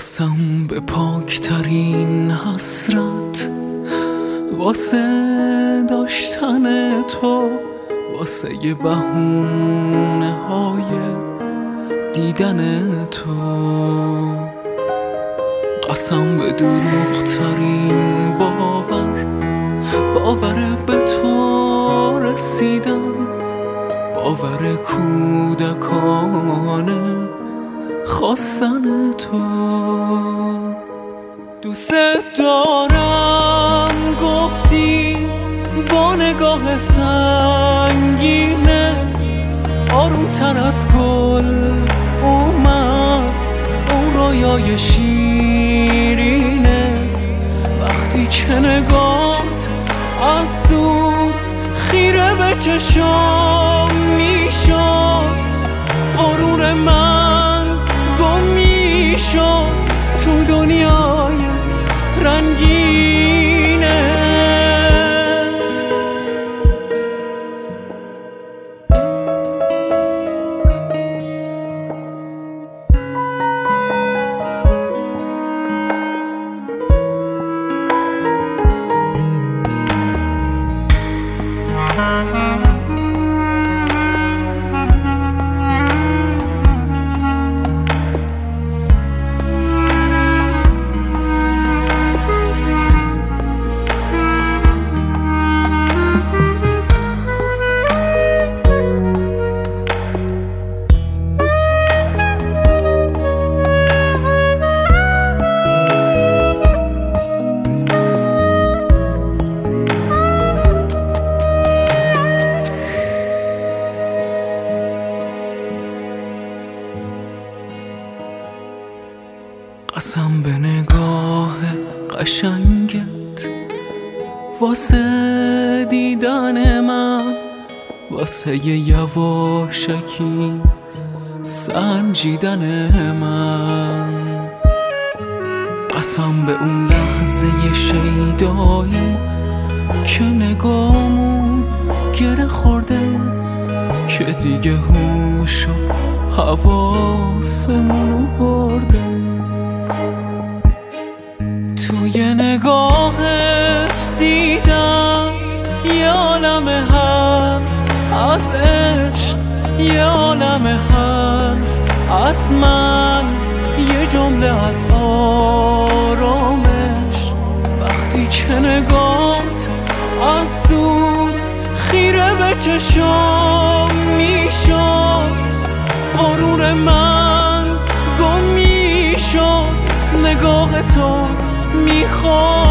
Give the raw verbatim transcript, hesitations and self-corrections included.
قسم به پاکترین حسرت واسه داشتن تو، واسه یه بهونه های دیدن تو. قسم به دروغترین باور، باور به تو رسیدن، باور کودکانه خواستن تو. دوست دارم گفتی با نگاه سنگینت، آرومتر از گل اومد اون رویای شیرینت. وقتی که نگات از دور خیره به چشام میشد، غرور من گم میشد تو دنیای رنگینت. قسم به نگاه قشنگت واسه دیدن من، واسه یواشکی سنجیدن من. قسم به اون لحظه شیدایی که نگامون گره خورده، که دیگه هوش و حواسمونو برده. توی نگاهت دیدم یه عالم حرف از عشق، یه عالم حرف از من، یه جمله از آرامش. وقتی که نگات از دور خیره به چشام میشد، غرور من گم میشد. نگاه تو میخواد